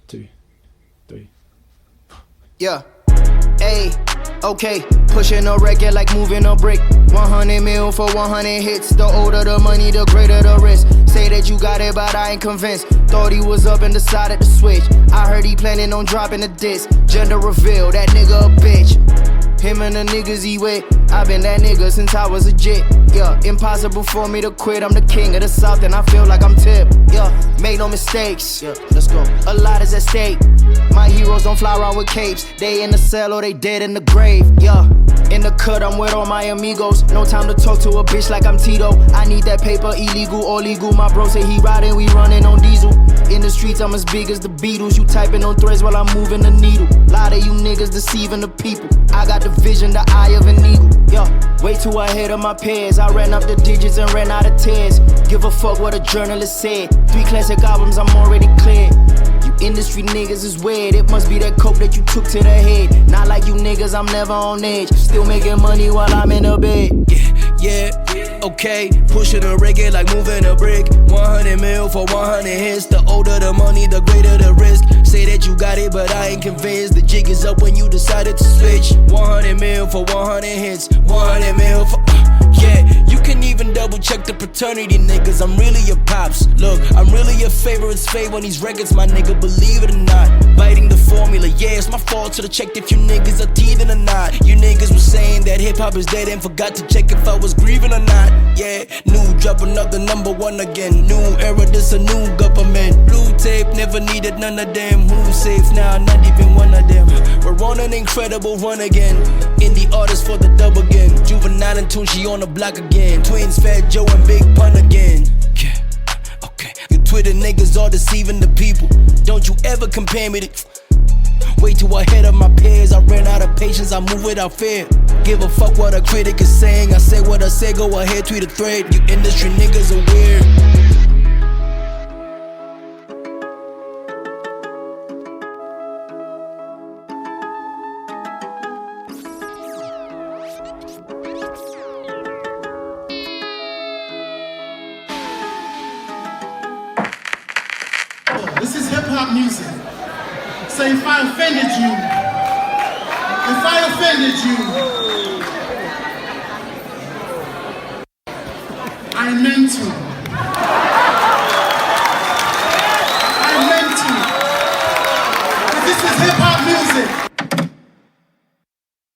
2, 3. Yeah. Ayy, okay, pushing a record like moving a brick. 100 mil for 100 hits. The older the money, the greater the risk. Say that you got it, but I ain't convinced. Thought he was up and decided to switch. I heard he planning on dropping the disc. Gender reveal, that nigga a bitch. Him and the niggas he with. I been that nigga since I was a jit. Yeah, impossible for me to quit. I'm the king of the South and I feel like I'm Tip. Yeah, made no mistakes. Yeah, let's go. A lot is at stake. My heroes don't fly around with capes. They in the cell or they dead in the grave. Yeah, in the cut I'm with all my amigos. No time to talk to a bitch like I'm Tito. I need that paper, illegal or legal. My bro say he riding, we running on diesel. In the streets I'm as big as the Beatles. You typing on threads while I'm moving the needle. Lot of you niggas deceiving the people. I got the vision, the eye of an eagle. Yeah, way too ahead of my peers. I ran up the digits and ran out of tears. Give a fuck what a journalist said. 3 classic albums, I'm already clear. You industry niggas is weird. It must be that coke that you took to the head. Not like you niggas, I'm never on edge. Still making money while I'm in the bed. Yeah, okay. Pushing a record like moving a brick. 100 mil for 100 hits. The older the money, the greater the risk. Say that you got it, but I ain't convinced. The jig is up when you decided to switch. 100 mil for 100 hits. 100 mil for... yeah, you can even double check the paternity, niggas. I'm really your pops. Look, I'm really your favorite's fave on these records, my nigga, believe it or not. Biting the formula, yeah, it's my fault. Should've checked if you niggas are teething or not. You niggas was saying that hip-hop is dead and forgot to check if I was grieving or not. Yeah, new drop another #1 again. New era, this a new government. Blue tape, never needed none of them. Who's safe now? Not even one of them. We're on an incredible run again. Indie artist for the dub again. Juvenile and Tunchi on the block again. Twins, Fat Joe and Big Pun again. Yeah, okay. You Twitter niggas are deceiving the people. Don't you ever compare me to... way too ahead of my peers. I ran out of patience, I move without fear. Give a fuck what a critic is saying. I say what I say, go ahead, tweet a thread. You industry niggas are weird. This is hip-hop music. So if I offended you,